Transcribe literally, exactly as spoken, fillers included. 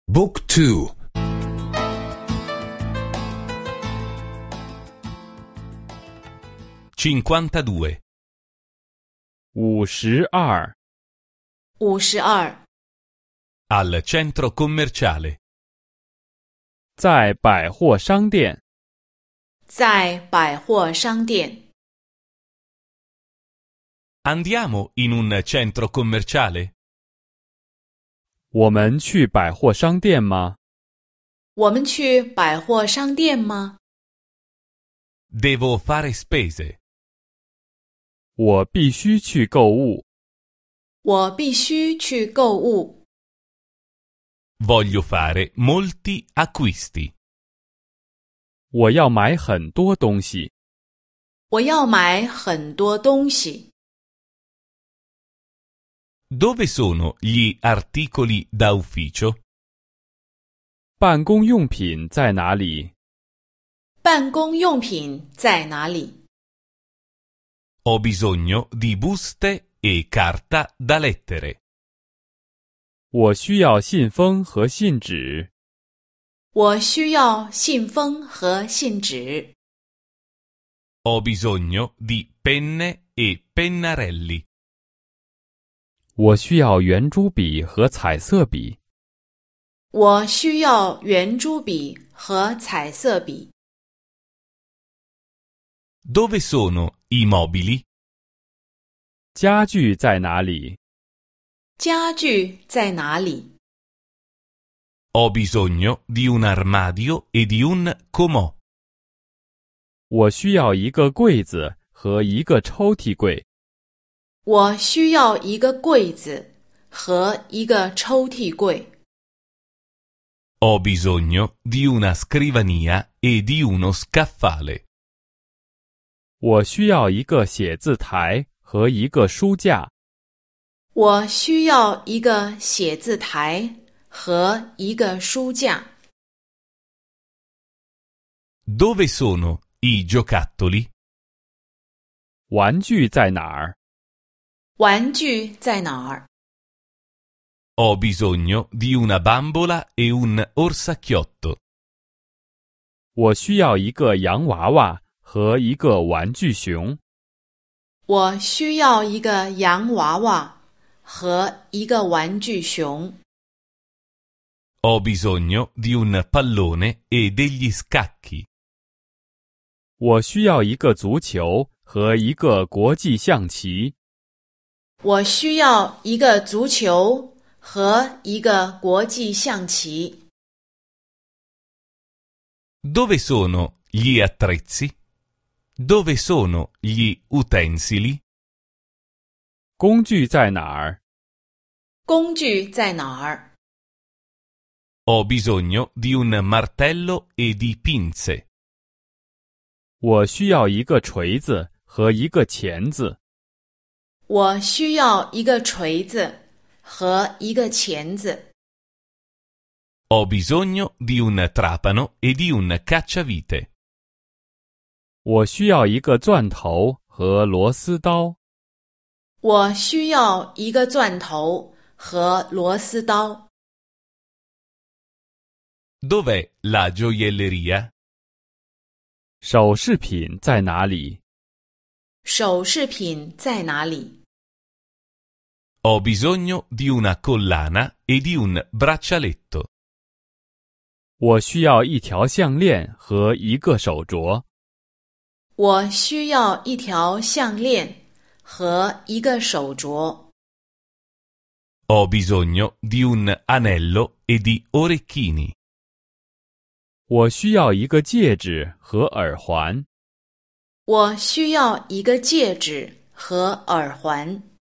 Book two. 52. 五十二， 五十二， Al centro commerciale. 在百货商店。 在百货商店。 Andiamo in un centro commerciale? 我们去百货商店吗？ 我们去百货商店吗？ Devo fare spese. 我必须去购物。 我必须去购物。 Voglio fare molti acquisti. 我要买很多东西。 我要买很多东西。 Dove sono gli articoli da ufficio? 办公用品在哪里？ 办公用品在哪里？ Ho bisogno di buste e carta da lettere. 我需要信封和信纸。 我需要信封和信纸。 Ho bisogno di penne e pennarelli. 我需要圆珠笔和彩色笔。 我需要圆珠笔和彩色笔。 Dove sono i mobili? 家具在哪里？ 家具在哪里？ Ho bisogno di un armadio e di un comò. 我需要一个柜子和一个抽屉柜。 我需要一个柜子和一个抽屉柜。 Ho bisogno di una scrivania e di uno scaffale. 我需要一个写字台和一个书架。 我需要一个写字台和一个书架。 Dove sono i giocattoli? 玩具在哪儿？ 玩具在哪儿？ Ho bisogno di una bambola e un orsacchiotto. 我需要一个洋娃娃和一个玩具熊。 我需要一个洋娃娃和一个玩具熊。 Ho bisogno di un pallone e degli scacchi. 我需要一个足球和一个国际象棋。 我需要一个足球和一个国际象棋。 Dove sono gli attrezzi? Dove sono gli utensili? 工具在哪儿？ 工具在哪儿？ Ho bisogno di un martello e di pinze. 我需要一个锤子和一个钳子。 我需要一个锤子和一个钳子。 Ho bisogno di un trapano e di un cacciavite. 我需要一个钻头和螺丝刀。 我需要一个钻头和螺丝刀。 Dov'è la gioielleria? 首饰品在哪里？ 首饰品在哪里？ Ho bisogno di una collana e di un braccialetto. 我需要一条项链和一个手镯。 我需要一条项链和一个手镯。 Ho bisogno di un anello e di orecchini. 我需要一个戒指和耳环。 我需要一个戒指和耳环。